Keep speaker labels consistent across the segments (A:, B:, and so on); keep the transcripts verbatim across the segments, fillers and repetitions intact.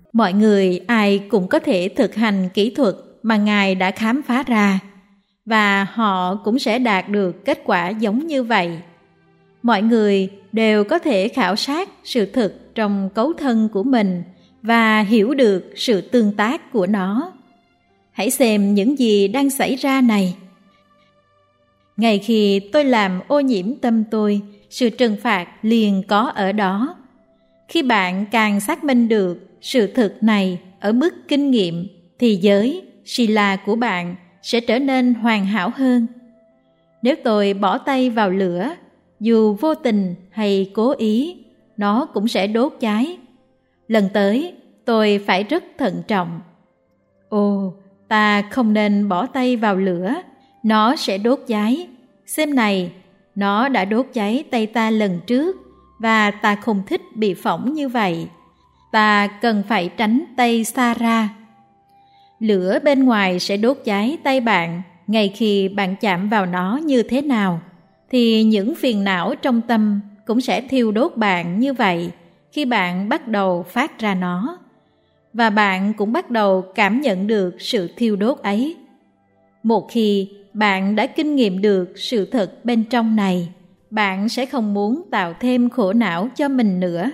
A: Mọi người ai cũng có thể thực hành kỹ thuật mà Ngài đã khám phá ra, và họ cũng sẽ đạt được kết quả giống như vậy. Mọi người đều có thể khảo sát sự thực trong cấu thân của mình và hiểu được sự tương tác của nó. Hãy xem những gì đang xảy ra này. Ngay khi tôi làm ô nhiễm tâm tôi, sự trừng phạt liền có ở đó. Khi bạn càng xác minh được sự thực này ở mức kinh nghiệm, thì giới Sila của bạn sẽ trở nên hoàn hảo hơn. Nếu tôi bỏ tay vào lửa, dù vô tình hay cố ý, nó cũng sẽ đốt cháy. Lần tới, tôi phải rất thận trọng. Ồ, ta không nên bỏ tay vào lửa, nó sẽ đốt cháy. Xem này, nó đã đốt cháy tay ta lần trước, và ta không thích bị phỏng như vậy. Ta cần phải tránh tay xa ra. Lửa bên ngoài sẽ đốt cháy tay bạn ngay khi bạn chạm vào nó như thế nào, thì những phiền não trong tâm cũng sẽ thiêu đốt bạn như vậy khi bạn bắt đầu phát ra nó. Và bạn cũng bắt đầu cảm nhận được sự thiêu đốt ấy. Một khi bạn đã kinh nghiệm được sự thật bên trong này, bạn sẽ không muốn tạo thêm khổ não cho mình nữa.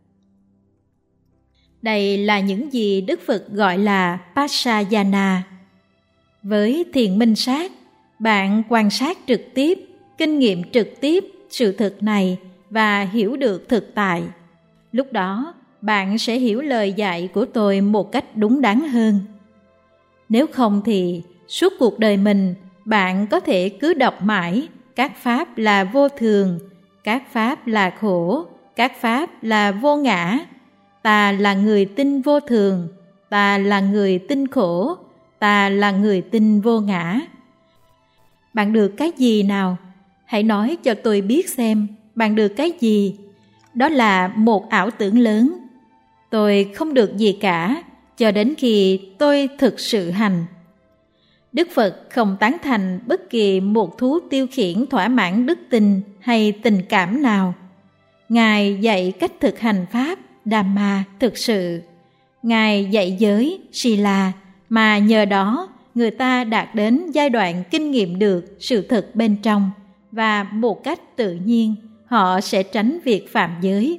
A: Đây là những gì Đức Phật gọi là Pasayana. Với thiền minh sát, bạn quan sát trực tiếp, kinh nghiệm trực tiếp sự thực này và hiểu được thực tại. Lúc đó, bạn sẽ hiểu lời dạy của tôi một cách đúng đắn hơn. Nếu không thì, suốt cuộc đời mình, bạn có thể cứ đọc mãi các pháp là vô thường, các pháp là khổ, các pháp là vô ngã. Ta là người tin vô thường, ta là người tin khổ, ta là người tin vô ngã. Bạn được cái gì nào? Hãy nói cho tôi biết xem bạn được cái gì. Đó là một ảo tưởng lớn. Tôi không được gì cả cho đến khi tôi thực sự hành. Đức Phật không tán thành bất kỳ một thú tiêu khiển thỏa mãn đức tin hay tình cảm nào. Ngài dạy cách thực hành pháp Dhamma thực sự. Ngài dạy giới Sila mà nhờ đó người ta đạt đến giai đoạn kinh nghiệm được sự thật bên trong, và một cách tự nhiên họ sẽ tránh việc phạm giới.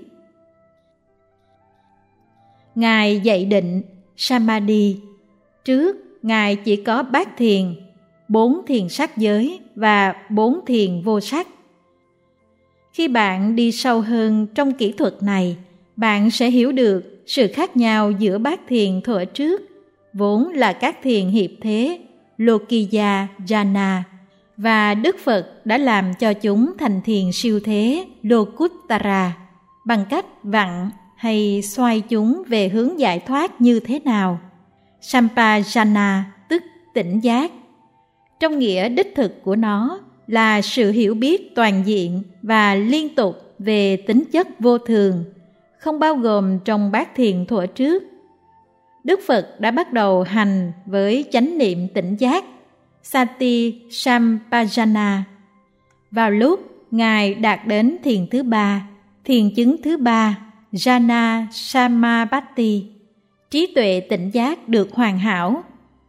A: Ngài dạy định Samadhi. Trước, Ngài chỉ có bát thiền, bốn thiền sắc giới và bốn thiền vô sắc. Khi bạn đi sâu hơn trong kỹ thuật này, bạn sẽ hiểu được sự khác nhau giữa bát thiền thuở trước, vốn là các thiền hiệp thế, Lokiya Jhana, và Đức Phật đã làm cho chúng thành thiền siêu thế, Lokuttara, bằng cách vặn hay xoay chúng về hướng giải thoát như thế nào. Sampajana tức tỉnh giác. Trong nghĩa đích thực của nó là sự hiểu biết toàn diện và liên tục về tính chất vô thường, không bao gồm trong bát thiền thuở trước. Đức Phật đã bắt đầu hành với chánh niệm tỉnh giác, Sati Sampajana. Vào lúc Ngài đạt đến thiền thứ ba, thiền chứng thứ ba, Jhana Samapatti, trí tuệ tỉnh giác được hoàn hảo.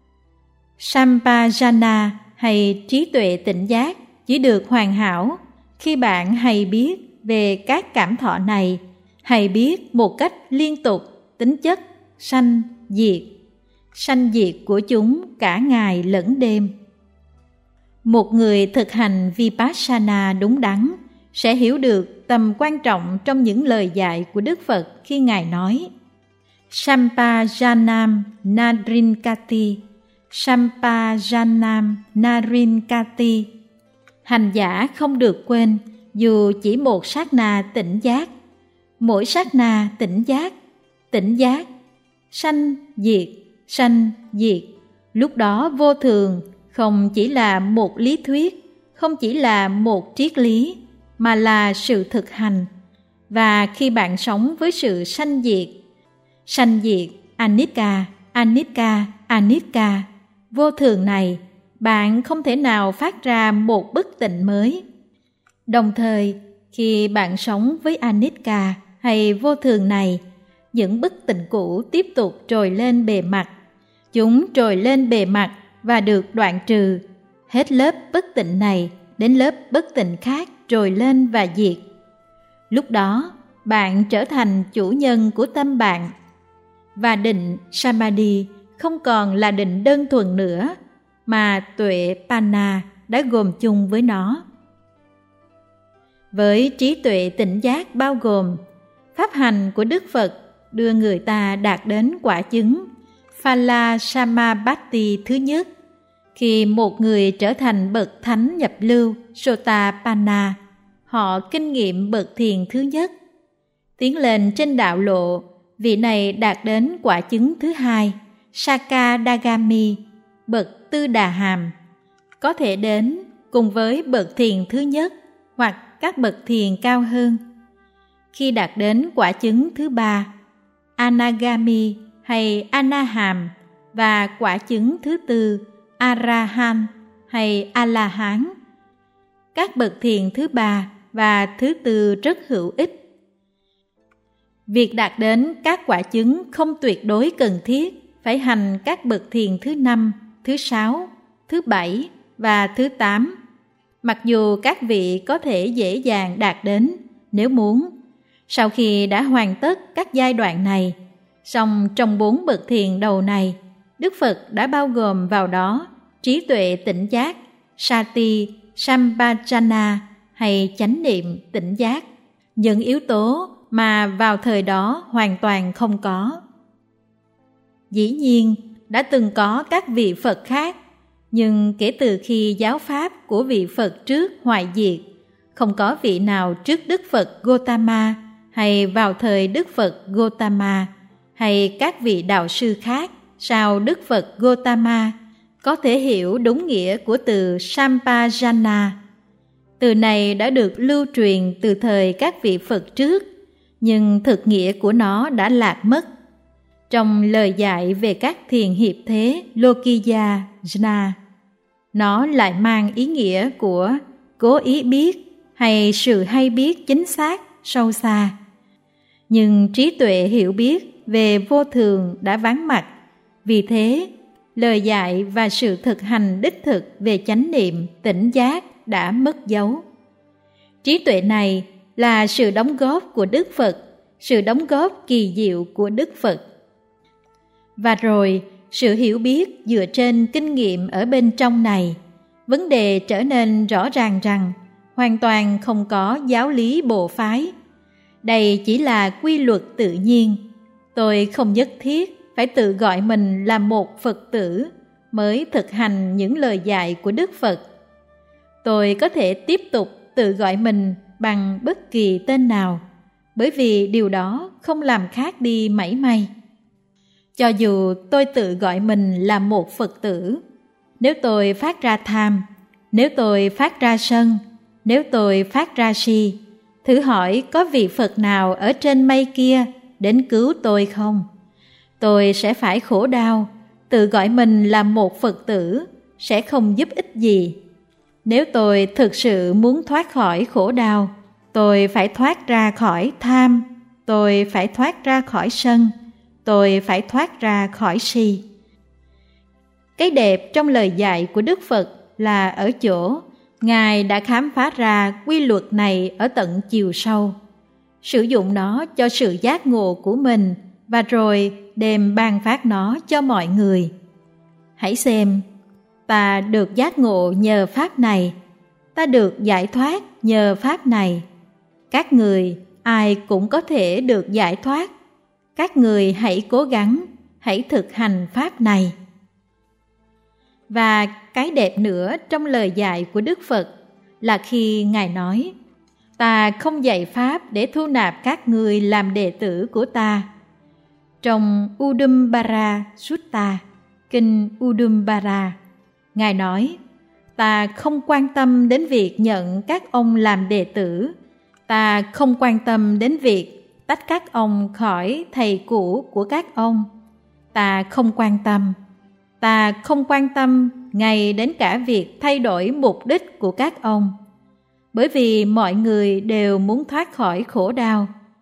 A: Sampajana hay trí tuệ tỉnh giác chỉ được hoàn hảo khi bạn hay biết về các cảm thọ này, hay biết một cách liên tục tính chất sanh diệt, sanh diệt của chúng cả ngày lẫn đêm. Một người thực hành Vipassana đúng đắn sẽ hiểu được tầm quan trọng trong những lời dạy của Đức Phật khi Ngài nói Sampajanam Narinkati, Sampajanam Narinkati. Hành giả không được quên dù chỉ một sát na tỉnh giác. Mỗi sát na tỉnh giác, tỉnh giác, sanh diệt, sanh diệt. Lúc đó vô thường không chỉ là một lý thuyết, không chỉ là một triết lý, mà là sự thực hành. Và khi bạn sống với sự sanh diệt, sanh diệt, anicca, anicca, anicca, vô thường này, bạn không thể nào phát ra một bất tịnh mới. Đồng thời, khi bạn sống với anicca hay vô thường này, những bức tịnh cũ tiếp tục trồi lên bề mặt. Chúng trồi lên bề mặt và được đoạn trừ. Hết lớp bất tịnh này đến lớp bất tịnh khác trồi lên và diệt. Lúc đó, bạn trở thành chủ nhân của tâm bạn. Và định Samadhi không còn là định đơn thuần nữa, mà tuệ Panna đã gồm chung với nó. Với trí tuệ tỉnh giác bao gồm, pháp hành của Đức Phật đưa người ta đạt đến quả chứng Phala Samabhati thứ nhất. Khi một người trở thành bậc thánh nhập lưu Sotapanna, họ kinh nghiệm bậc thiền thứ nhất. Tiến lên trên đạo lộ, vị này đạt đến quả chứng thứ hai, Sakadagami, bậc tư đà hàm, có thể đến cùng với bậc thiền thứ nhất hoặc các bậc thiền cao hơn. Khi đạt đến quả chứng thứ ba, Anagami hay Anaham, và quả chứng thứ tư, Arahan hay A-la-hán, các bậc thiền thứ ba và thứ tư rất hữu ích. Việc đạt đến các quả chứng không tuyệt đối cần thiết phải hành các bậc thiền thứ năm, thứ sáu, thứ bảy và thứ tám. Mặc dù các vị có thể dễ dàng đạt đến nếu muốn, sau khi đã hoàn tất các giai đoạn này, song trong bốn bậc thiền đầu này, Đức Phật đã bao gồm vào đó trí tuệ tỉnh giác, Sati, Sampajana hay chánh niệm tỉnh giác, những yếu tố mà vào thời đó hoàn toàn không có. Dĩ nhiên, đã từng có các vị Phật khác, nhưng kể từ khi giáo pháp của vị Phật trước hoại diệt, không có vị nào trước Đức Phật Gotama hay vào thời Đức Phật Gotama hay các vị đạo sư khác sau Đức Phật Gotama có thể hiểu đúng nghĩa của từ Sampajana. Từ này đã được lưu truyền từ thời các vị Phật trước, nhưng thực nghĩa của nó đã lạc mất. Trong lời dạy về các thiền hiệp thế Lokiya Jna, nó lại mang ý nghĩa của cố ý biết hay sự hay biết chính xác, sâu xa. Nhưng trí tuệ hiểu biết về vô thường đã vắng mặt, vì thế lời dạy và sự thực hành đích thực về chánh niệm, tỉnh giác đã mất dấu. Trí tuệ này là sự đóng góp của Đức Phật, sự đóng góp kỳ diệu của Đức Phật. Và rồi, sự hiểu biết dựa trên kinh nghiệm ở bên trong này, vấn đề trở nên rõ ràng rằng hoàn toàn không có giáo lý bộ phái. Đây chỉ là quy luật tự nhiên. Tôi không nhất thiết phải tự gọi mình là một Phật tử mới thực hành những lời dạy của Đức Phật. Tôi có thể tiếp tục tự gọi mình bằng bất kỳ tên nào, bởi vì điều đó không làm khác đi mảy may. Cho dù tôi tự gọi mình là một Phật tử, nếu tôi phát ra tham, nếu tôi phát ra sân, nếu tôi phát ra si, thử hỏi có vị Phật nào ở trên mây kia đến cứu tôi không? Tôi sẽ phải khổ đau. Tự gọi mình là một Phật tử sẽ không giúp ích gì. Nếu tôi thực sự muốn thoát khỏi khổ đau, tôi phải thoát ra khỏi tham, tôi phải thoát ra khỏi sân, tôi phải thoát ra khỏi si. Cái đẹp trong lời dạy của Đức Phật là ở chỗ Ngài đã khám phá ra quy luật này ở tận chiều sâu, sử dụng nó cho sự giác ngộ của mình và rồi đem ban phát nó cho mọi người. Hãy xem, ta được giác ngộ nhờ pháp này, ta được giải thoát nhờ pháp này. Các người ai cũng có thể được giải thoát. Các người hãy cố gắng, hãy thực hành pháp này. Và cái đẹp nữa trong lời dạy của Đức Phật là khi Ngài nói: ta không dạy pháp để thu nạp các người làm đệ tử của ta. Trong Udumbara Sutta, kinh Udumbara, Ngài nói: ta không quan tâm đến việc nhận các ông làm đệ tử, ta không quan tâm đến việc tách các ông khỏi thầy cũ của các ông, ta không quan tâm. Ta không quan tâm ngay đến cả việc thay đổi mục đích của các ông, bởi vì mọi người đều muốn thoát khỏi khổ đau.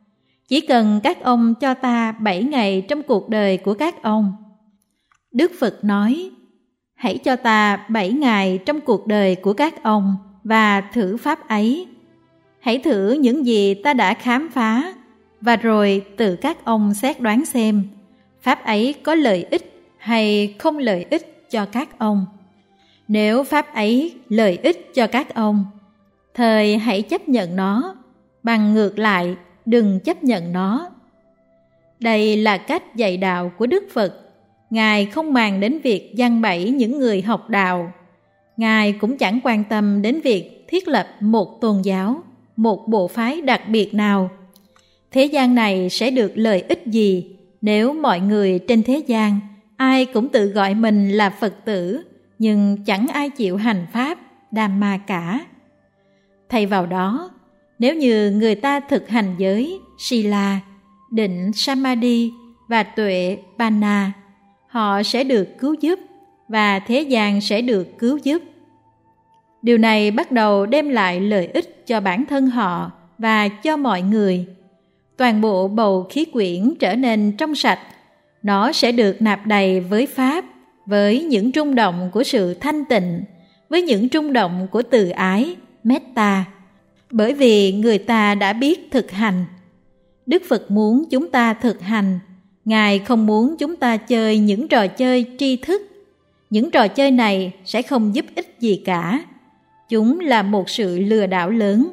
A: Chỉ cần các ông cho ta bảy ngày trong cuộc đời của các ông. Đức Phật nói, hãy cho ta bảy ngày trong cuộc đời của các ông và thử pháp ấy. Hãy thử những gì ta đã khám phá, và rồi tự các ông xét đoán xem pháp ấy có lợi ích hay không lợi ích cho các ông. Nếu pháp ấy lợi ích cho các ông, thời hãy chấp nhận nó, bằng ngược lại đừng chấp nhận nó. Đây là cách dạy đạo của Đức Phật. Ngài không màng đến việc giăng bẫy những người học đạo. Ngài cũng chẳng quan tâm đến việc thiết lập một tôn giáo, một bộ phái đặc biệt nào. Thế gian này sẽ được lợi ích gì nếu mọi người trên thế gian ai cũng tự gọi mình là Phật tử, nhưng chẳng ai chịu hành pháp Dhamma cả. Thay vào đó, nếu như người ta thực hành giới Sila, định Samadhi và tuệ Panna, họ sẽ được cứu giúp và thế gian sẽ được cứu giúp. Điều này bắt đầu đem lại lợi ích cho bản thân họ và cho mọi người. Toàn bộ bầu khí quyển trở nên trong sạch. Nó sẽ được nạp đầy với Pháp, với những rung động của sự thanh tịnh, với những rung động của từ ái, metta. Bởi vì người ta đã biết thực hành. Đức Phật muốn chúng ta thực hành. Ngài không muốn chúng ta chơi những trò chơi tri thức. Những trò chơi này sẽ không giúp ích gì cả. Chúng là một sự lừa đảo lớn.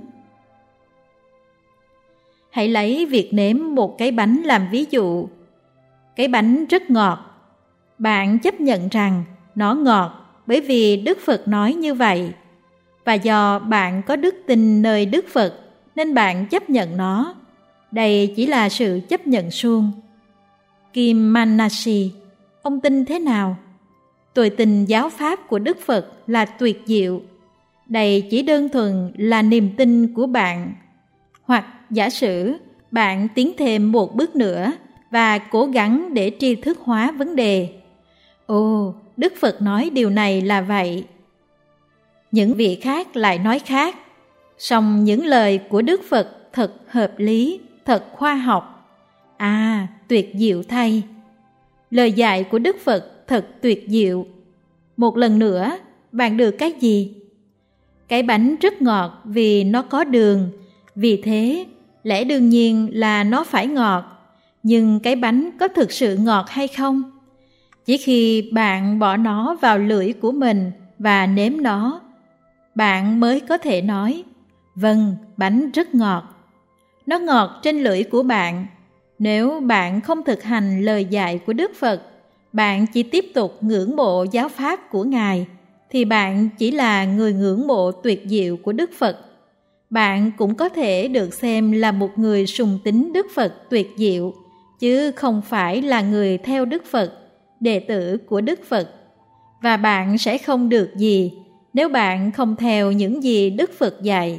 A: Hãy lấy việc nếm một cái bánh làm ví dụ. Cái bánh rất ngọt. Bạn chấp nhận rằng nó ngọt bởi vì Đức Phật nói như vậy. Và do bạn có đức tin nơi Đức Phật nên bạn chấp nhận nó. Đây chỉ là sự chấp nhận suông. Kim Manashi, ông tin thế nào? Tôi tin giáo pháp của Đức Phật là tuyệt diệu. Đây chỉ đơn thuần là niềm tin của bạn. Hoặc giả sử bạn tiến thêm một bước nữa và cố gắng để tri thức hóa vấn đề. Ồ, Đức Phật nói điều này là vậy. Những vị khác lại nói khác. Song những lời của Đức Phật thật hợp lý, thật khoa học. À, tuyệt diệu thay! Lời dạy của Đức Phật thật tuyệt diệu. Một lần nữa, bạn được cái gì? Cái bánh rất ngọt vì nó có đường. Vì thế, lẽ đương nhiên là nó phải ngọt. Nhưng cái bánh có thực sự ngọt hay không? Chỉ khi bạn bỏ nó vào lưỡi của mình và nếm nó, bạn mới có thể nói, vâng, bánh rất ngọt. Nó ngọt trên lưỡi của bạn. Nếu bạn không thực hành lời dạy của Đức Phật, bạn chỉ tiếp tục ngưỡng mộ giáo pháp của Ngài, thì bạn chỉ là người ngưỡng mộ tuyệt diệu của Đức Phật. Bạn cũng có thể được xem là một người sùng tín Đức Phật tuyệt diệu, chứ không phải là người theo Đức Phật, đệ tử của Đức Phật. Và bạn sẽ không được gì nếu bạn không theo những gì Đức Phật dạy.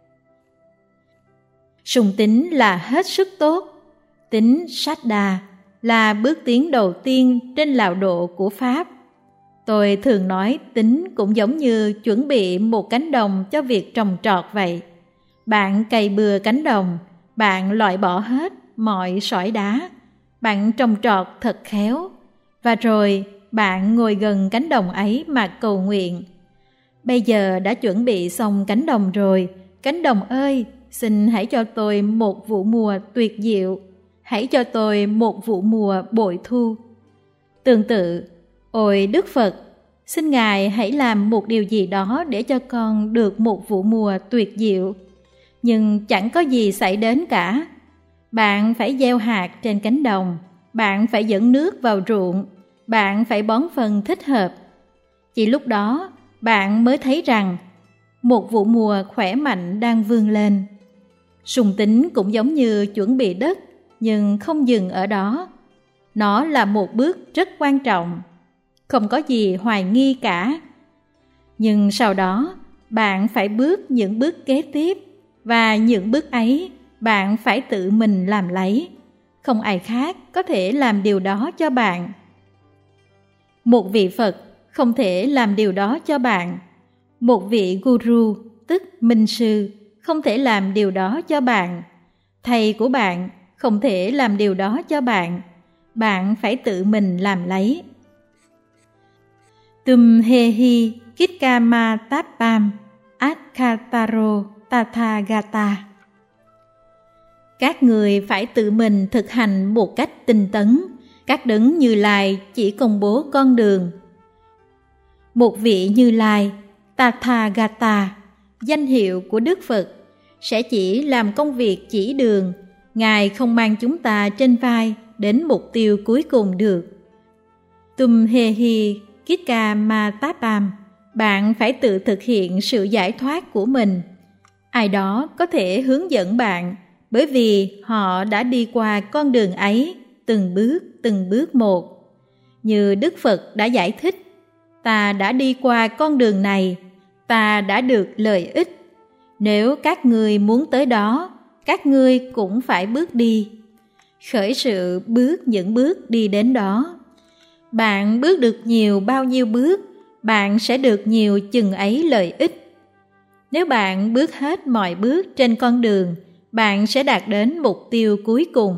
A: Sùng tín là hết sức tốt. Tín Saddha là bước tiến đầu tiên trên lão độ của Pháp. Tôi thường nói tín cũng giống như chuẩn bị một cánh đồng cho việc trồng trọt vậy. Bạn cày bừa cánh đồng, bạn loại bỏ hết mọi sỏi đá, bạn trồng trọt thật khéo, và rồi bạn ngồi gần cánh đồng ấy mà cầu nguyện. Bây giờ đã chuẩn bị xong cánh đồng rồi, cánh đồng ơi, xin hãy cho tôi một vụ mùa tuyệt diệu, hãy cho tôi một vụ mùa bội thu. Tương tự, ôi Đức Phật, xin Ngài hãy làm một điều gì đó để cho con được một vụ mùa tuyệt diệu. Nhưng chẳng có gì xảy đến cả. Bạn phải gieo hạt trên cánh đồng, bạn phải dẫn nước vào ruộng, bạn phải bón phân thích hợp. Chỉ lúc đó, bạn mới thấy rằng một vụ mùa khỏe mạnh đang vươn lên. Sùng tín cũng giống như chuẩn bị đất, nhưng không dừng ở đó. Nó là một bước rất quan trọng, không có gì hoài nghi cả. Nhưng sau đó, bạn phải bước những bước kế tiếp, và những bước ấy bạn phải tự mình làm lấy. Không ai khác có thể làm điều đó cho bạn. Một vị Phật không thể làm điều đó cho bạn. Một vị Guru, tức Minh Sư, không thể làm điều đó cho bạn. Thầy của bạn không thể làm điều đó cho bạn. Bạn phải tự mình làm lấy. Tum hehi kitkama tapam atkataro tathagata. Các người phải tự mình thực hành một cách tinh tấn. Các đấng Như Lai chỉ công bố con đường. Một vị Như Lai, Tathagata, danh hiệu của Đức Phật, sẽ chỉ làm công việc chỉ đường. Ngài không mang chúng ta trên vai đến mục tiêu cuối cùng được. Tum hehi kitkama tapam. Bạn phải tự thực hiện sự giải thoát của mình. Ai đó có thể hướng dẫn bạn, bởi vì họ đã đi qua con đường ấy từng bước từng bước một. Như Đức Phật đã giải thích, ta đã đi qua con đường này, ta đã được lợi ích. Nếu các ngươi muốn tới đó, các ngươi cũng phải bước đi. Khởi sự bước những bước đi đến đó. Bạn bước được nhiều bao nhiêu bước, bạn sẽ được nhiều chừng ấy lợi ích. Nếu bạn bước hết mọi bước trên con đường, bạn sẽ đạt đến mục tiêu cuối cùng.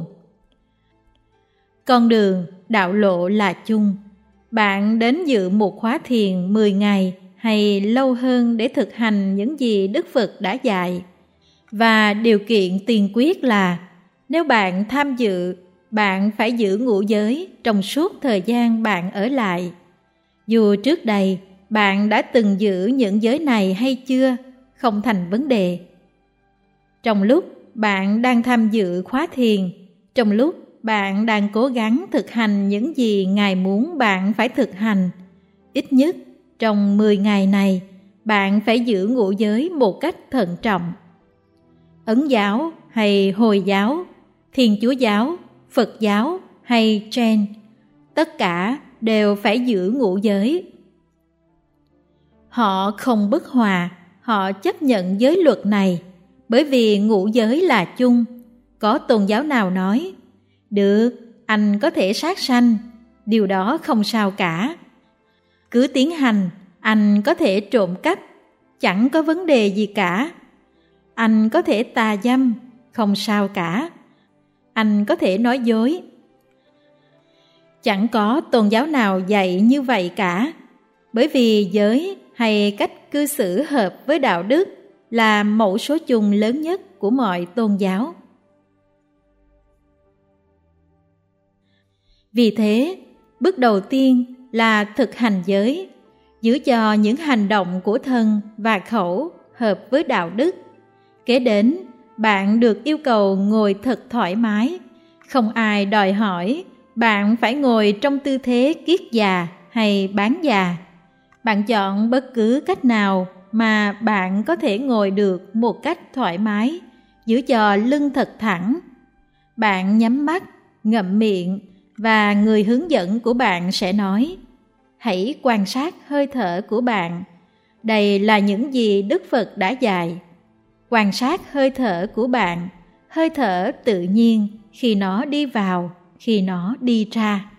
A: Con đường, đạo lộ là chung. Bạn đến dự một khóa thiền mười ngày hay lâu hơn để thực hành những gì Đức Phật đã dạy. Và điều kiện tiền quyết là nếu bạn tham dự, bạn phải giữ ngũ giới trong suốt thời gian bạn ở lại. Dù trước đây bạn đã từng giữ những giới này hay chưa, không thành vấn đề. Trong lúc bạn đang tham dự khóa thiền, trong lúc bạn đang cố gắng thực hành những gì Ngài muốn bạn phải thực hành, ít nhất trong mười ngày này, bạn phải giữ ngũ giới một cách thận trọng. Ấn giáo hay Hồi giáo, Thiên Chúa giáo, Phật giáo hay Jain, tất cả đều phải giữ ngũ giới. Họ không bất hòa, họ chấp nhận giới luật này, bởi vì ngũ giới là chung. Có tôn giáo nào nói, được, anh có thể sát sanh, điều đó không sao cả. Cứ tiến hành, anh có thể trộm cắp, chẳng có vấn đề gì cả. Anh có thể tà dâm, không sao cả. Anh có thể nói dối. Chẳng có tôn giáo nào dạy như vậy cả, bởi vì giới hay cách cư xử hợp với đạo đức là mẫu số chung lớn nhất của mọi tôn giáo. Vì thế, bước đầu tiên là thực hành giới, giữ cho những hành động của thân và khẩu hợp với đạo đức. Kế đến, bạn được yêu cầu ngồi thật thoải mái. Không ai đòi hỏi bạn phải ngồi trong tư thế kiết già hay bán già. Bạn chọn bất cứ cách nào mà bạn có thể ngồi được một cách thoải mái, giữ cho lưng thật thẳng. Bạn nhắm mắt, ngậm miệng và người hướng dẫn của bạn sẽ nói, hãy quan sát hơi thở của bạn. Đây là những gì Đức Phật đã dạy. Quan sát hơi thở của bạn, hơi thở tự nhiên khi nó đi vào, khi nó đi ra.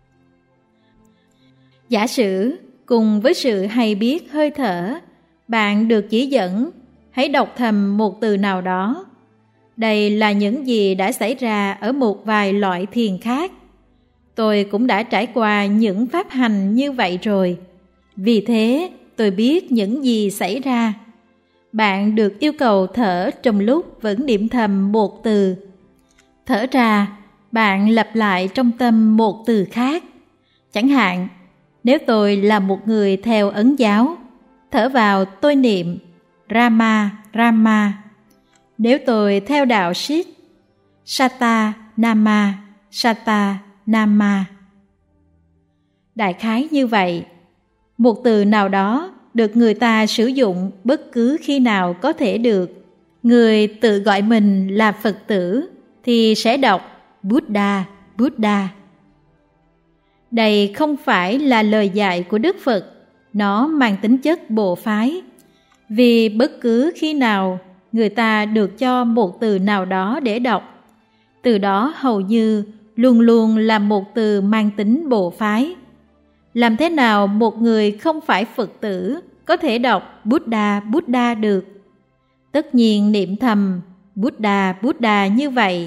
A: Giả sử, cùng với sự hay biết hơi thở, bạn được chỉ dẫn, hãy đọc thầm một từ nào đó. Đây là những gì đã xảy ra ở một vài loại thiền khác. Tôi cũng đã trải qua những pháp hành như vậy rồi. Vì thế, tôi biết những gì xảy ra. Bạn được yêu cầu thở trong lúc vẫn niệm thầm một từ. Thở ra, bạn lặp lại trong tâm một từ khác. Chẳng hạn, nếu tôi là một người theo Ấn giáo, thở vào tôi niệm Rama, Rama. Nếu tôi theo đạo Sikh, Sata, Nama, Sata, Nama. Đại khái như vậy, một từ nào đó được người ta sử dụng bất cứ khi nào có thể được. Người tự gọi mình là Phật tử thì sẽ đọc Buddha, Buddha. Đây không phải là lời dạy của Đức Phật, nó mang tính chất bộ phái. Vì bất cứ khi nào người ta được cho một từ nào đó để đọc, từ đó hầu như luôn luôn là một từ mang tính bộ phái. Làm thế nào một người không phải Phật tử có thể đọc Buddha, Buddha được? Tất nhiên niệm thầm Buddha, Buddha như vậy,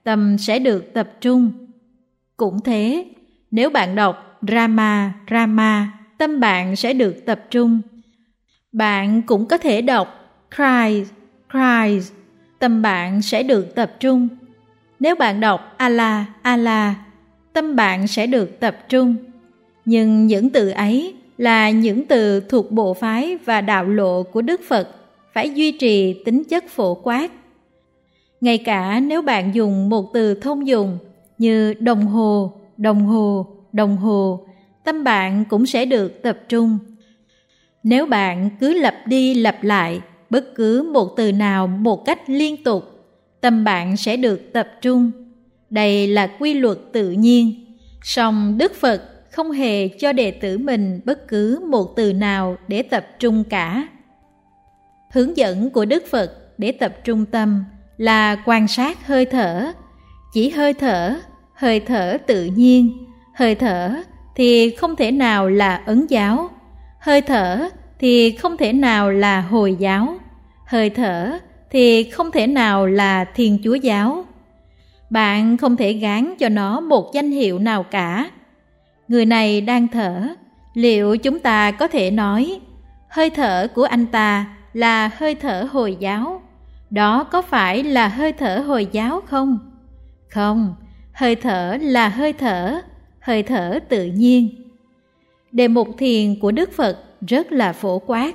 A: tâm sẽ được tập trung. Cũng thế, nếu bạn đọc Rama, Rama, tâm bạn sẽ được tập trung. Bạn cũng có thể đọc Christ, Christ, tâm bạn sẽ được tập trung. Nếu bạn đọc Allah, Allah, tâm bạn sẽ được tập trung. Nhưng những từ ấy là những từ thuộc bộ phái và đạo lộ của Đức Phật, phải duy trì tính chất phổ quát. Ngay cả nếu bạn dùng một từ thông dụng như đồng hồ, đồng hồ, đồng hồ, tâm bạn cũng sẽ được tập trung. Nếu bạn cứ lặp đi lặp lại bất cứ một từ nào một cách liên tục, tâm bạn sẽ được tập trung. Đây là quy luật tự nhiên. Song Đức Phật không hề cho đệ tử mình bất cứ một từ nào để tập trung cả. Hướng dẫn của Đức Phật để tập trung tâm là quan sát hơi thở. Chỉ hơi thở, hơi thở tự nhiên. Hơi thở thì không thể nào là Ấn giáo. Hơi thở thì không thể nào là Hồi giáo. Hơi thở thì không thể nào là Thiên Chúa giáo. Bạn không thể gán cho nó một danh hiệu nào cả. Người này đang thở, liệu chúng ta có thể nói hơi thở của anh ta là hơi thở Hồi giáo? Đó có phải là hơi thở Hồi giáo không? Không, hơi thở là hơi thở, hơi thở tự nhiên. Đề mục thiền của Đức Phật rất là phổ quát.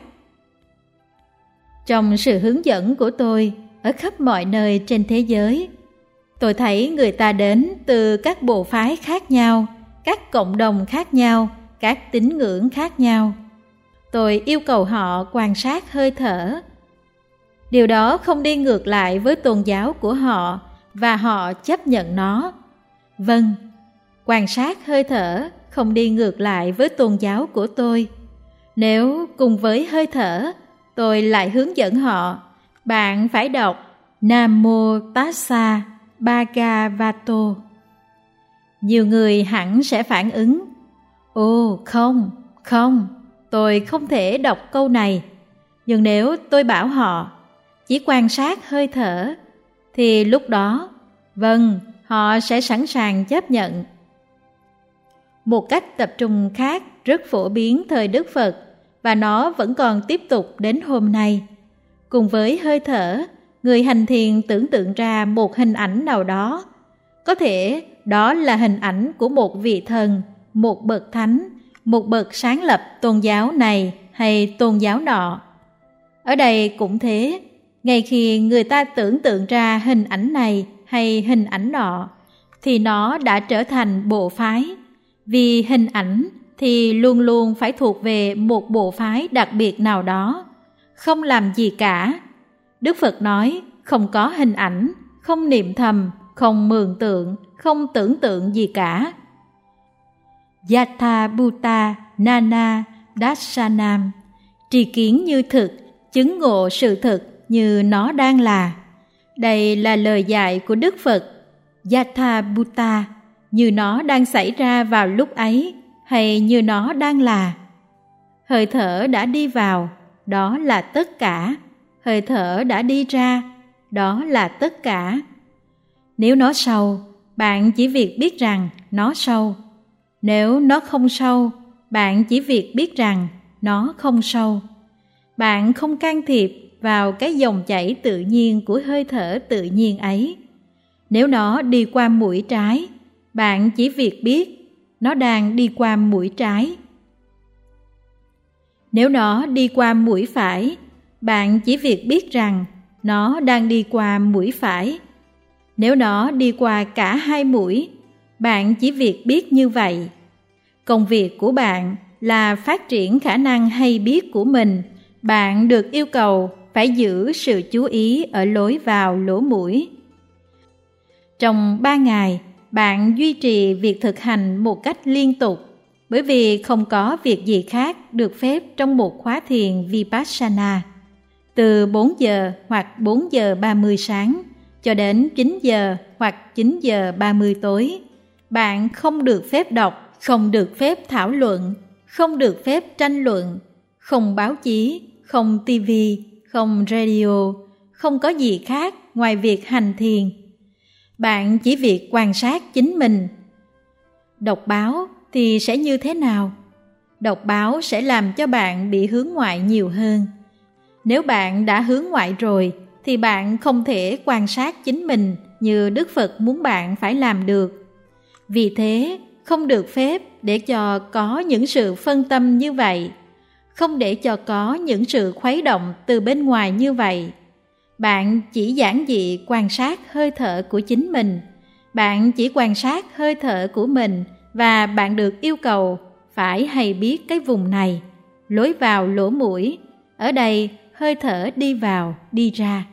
A: Trong sự hướng dẫn của tôi ở khắp mọi nơi trên thế giới, tôi thấy người ta đến từ các bộ phái khác nhau, các cộng đồng khác nhau, các tín ngưỡng khác nhau. Tôi yêu cầu họ quan sát hơi thở. Điều đó không đi ngược lại với tôn giáo của họ và họ chấp nhận nó. Vâng, quan sát hơi thở không đi ngược lại với tôn giáo của tôi. Nếu cùng với hơi thở, tôi lại hướng dẫn họ, bạn phải đọc Nam Mô Tassa Bhagavato. Nhiều người hẳn sẽ phản ứng, ồ không, không, tôi không thể đọc câu này. Nhưng nếu tôi bảo họ chỉ quan sát hơi thở, thì lúc đó, vâng, họ sẽ sẵn sàng chấp nhận. Một cách tập trung khác rất phổ biến thời Đức Phật, và nó vẫn còn tiếp tục đến hôm nay. Cùng với hơi thở, người hành thiền tưởng tượng ra một hình ảnh nào đó. Có thể đó là hình ảnh của một vị thần, một bậc thánh, một bậc sáng lập tôn giáo này hay tôn giáo nọ. Ở đây cũng thế, ngay khi người ta tưởng tượng ra hình ảnh này hay hình ảnh nọ, thì nó đã trở thành bộ phái. Vì hình ảnh thì luôn luôn phải thuộc về một bộ phái đặc biệt nào đó, không làm gì cả. Đức Phật nói không có hình ảnh, không niệm thầm, không mường tượng, không tưởng tượng gì cả. Yatha Bhuta Nana Dasanam, tri kiến như thực, chứng ngộ sự thực như nó đang là. Đây là lời dạy của Đức Phật. Yatha Bhuta, như nó đang xảy ra vào lúc ấy, hay như nó đang là. Hơi thở đã đi vào, đó là tất cả. Hơi thở đã đi ra, đó là tất cả. Nếu nó sâu, bạn chỉ việc biết rằng nó sâu. Nếu nó không sâu, bạn chỉ việc biết rằng nó không sâu. Bạn không can thiệp vào cái dòng chảy tự nhiên của hơi thở tự nhiên ấy. Nếu nó đi qua mũi trái, bạn chỉ việc biết nó đang đi qua mũi trái. Nếu nó đi qua mũi phải, bạn chỉ việc biết rằng nó đang đi qua mũi phải. Nếu nó đi qua cả hai mũi, bạn chỉ việc biết như vậy. Công việc của bạn là phát triển khả năng hay biết của mình. Bạn được yêu cầu phải giữ sự chú ý ở lối vào lỗ mũi. Trong ba ngày, bạn duy trì việc thực hành một cách liên tục, bởi vì không có việc gì khác được phép trong một khóa thiền Vipassana. Từ bốn giờ hoặc bốn giờ ba mươi sáng cho đến chín giờ hoặc chín giờ ba mươi tối, bạn không được phép đọc, không được phép thảo luận, không được phép tranh luận, không báo chí, không tivi, không radio, không có gì khác ngoài việc hành thiền. Bạn chỉ việc quan sát chính mình. Đọc báo thì sẽ như thế nào? Đọc báo sẽ làm cho bạn bị hướng ngoại nhiều hơn. Nếu bạn đã hướng ngoại rồi thì bạn không thể quan sát chính mình như Đức Phật muốn bạn phải làm được. Vì thế, không được phép để cho có những sự phân tâm như vậy, không để cho có những sự khuấy động từ bên ngoài như vậy. Bạn chỉ giản dị quan sát hơi thở của chính mình. Bạn chỉ quan sát hơi thở của mình và bạn được yêu cầu phải hay biết cái vùng này, lối vào lỗ mũi. Ở đây hơi thở đi vào, đi ra.